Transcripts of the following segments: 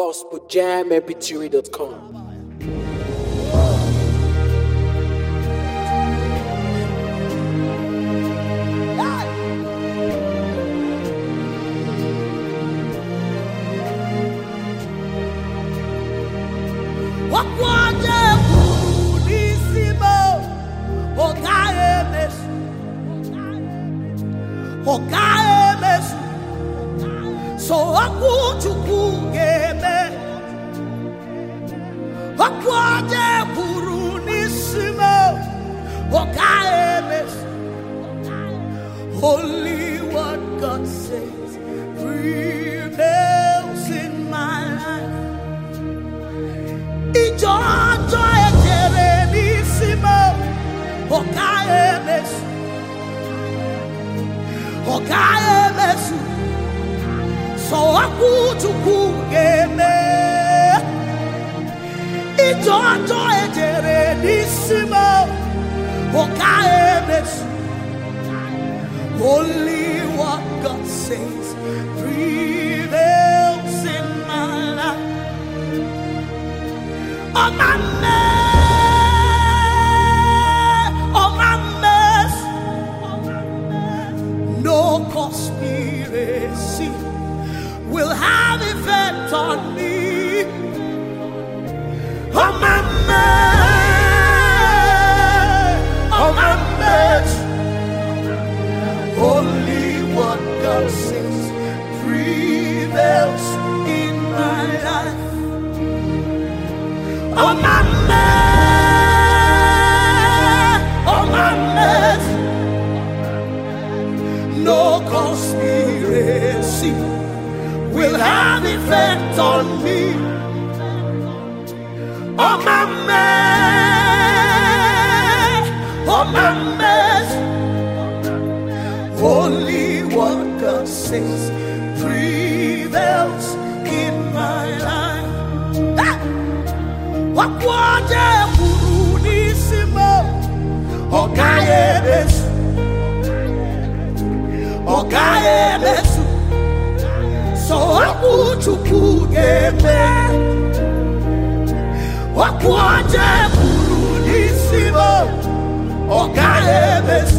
gospeljammpg.com. So akutugeme akwaje burunisimo okaemes. Only what God says prevails in my life. Ijojo ejerenisimo okaemes okaemes. So akutugeme ijojo ejerenisimo okaemes. Only what God says prevails in my life. Oh my mess, no conspiracy will have effect on me. Oh my mess, only what God says prevails in my life. Oh my mess, no conspiracy will have effect on me. Oh my mess, only what God says prevails in my life. Wakwaje burunisimo okaemes. So akutugeme wakwaje burunisimo okaemes.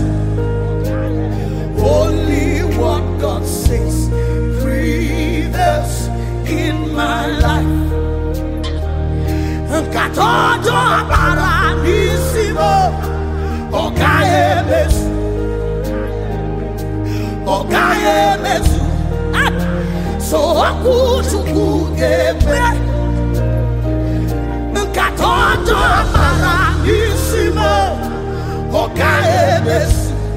Only what God says prevails in my life. Katojo paranisimo okaemes. So akutugeme katojo paranisimo okaemes.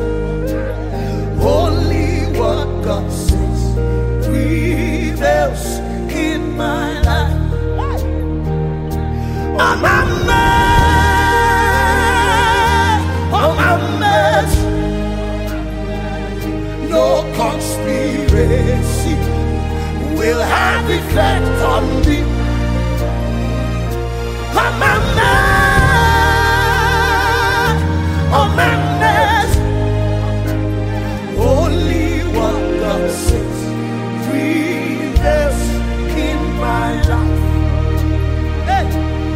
Only what God says prevails in my life. Oh my mess, no conspiracy will have effect on me. Oh my mess, only what God says prevails in my life. Hey,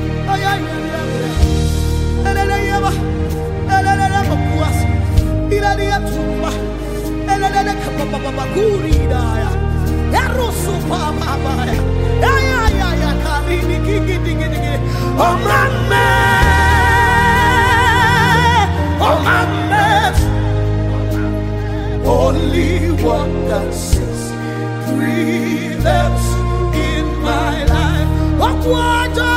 oh my mess, only what God says prevails in my life. Wakwaje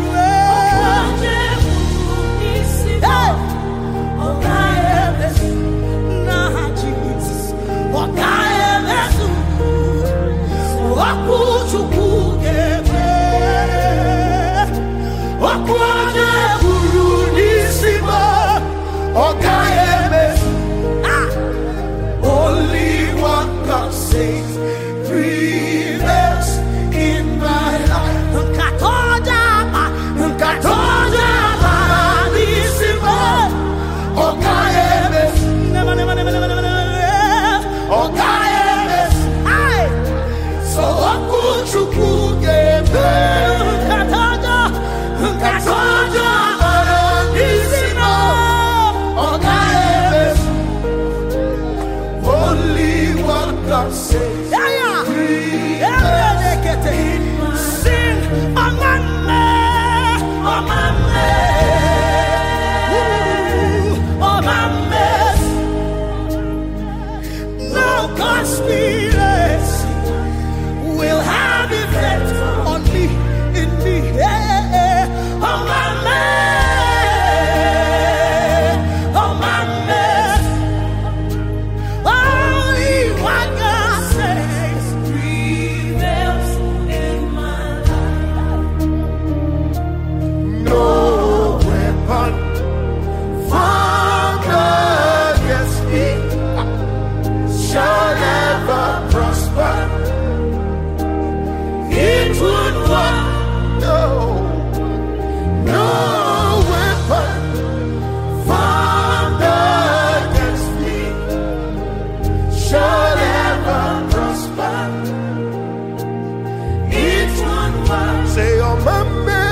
burunisimo okaemes. Nah Jesus, okaemes. Wakutugeme Say, oh, my man.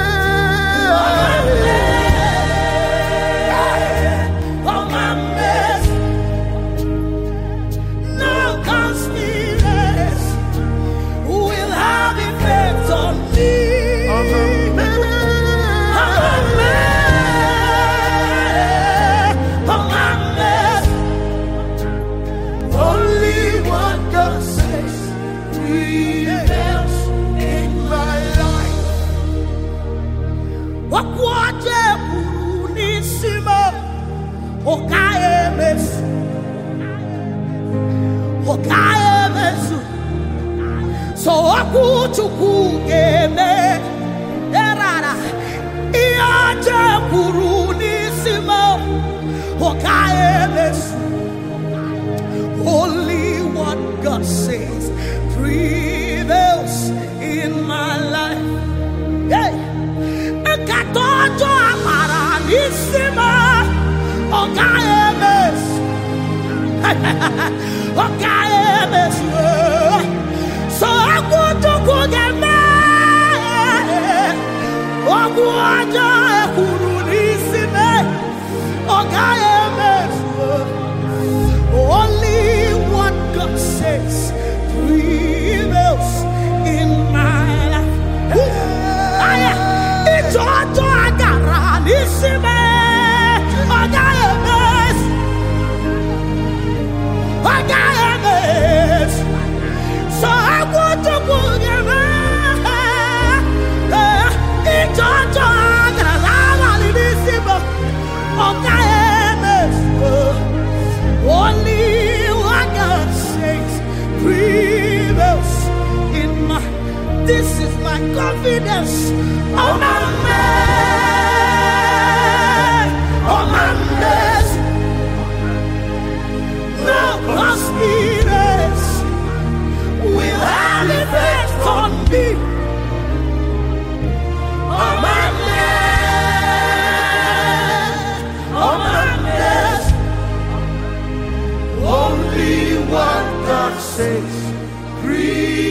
So akuchuku eme erara iaje kurunisimo okaemesu. Only what God says prevails in my life. Hey, ekatojo amara nisimo okaemesu. Okaemesu. So I go to go get mad. Oh, go on, only what God says prevails in my life. It's all to so I want to go only what God says prevails in my. This is my confidence. Oh my man, oh my man, no confidence will have effect on me. Oh my man, oh my man, only what God says. Breathe.